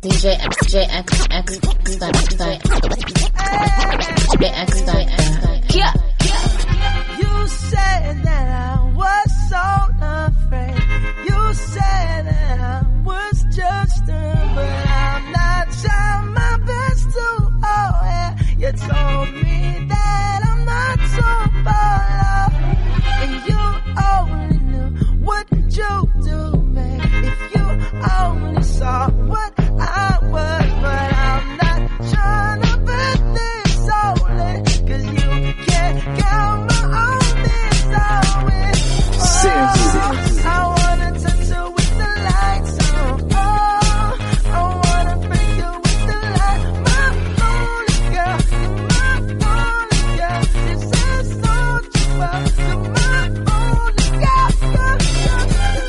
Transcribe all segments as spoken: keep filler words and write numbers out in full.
D J X, D J X, X, yeah. You said that I was so afraid. You said that I was just a, but I'm not trying my best to. Oh yeah, you told me that I'm not so far off, and you only knew what you do, babe. If you only saw what I was, but I'm not trying to put this solely, 'cause you can't count my own things always. Oh, I wanna touch you with the lights on. Oh, I wanna break you with the light. My only girl, you're my only girl. This is so true. You're my only girl, girl, girl.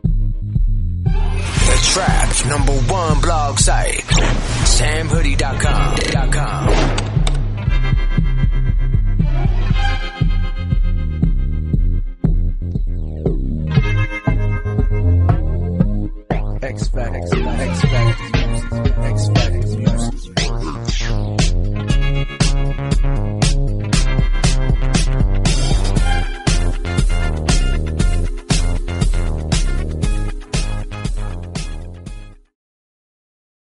Trap's number one blog site, sam hoodie dot com.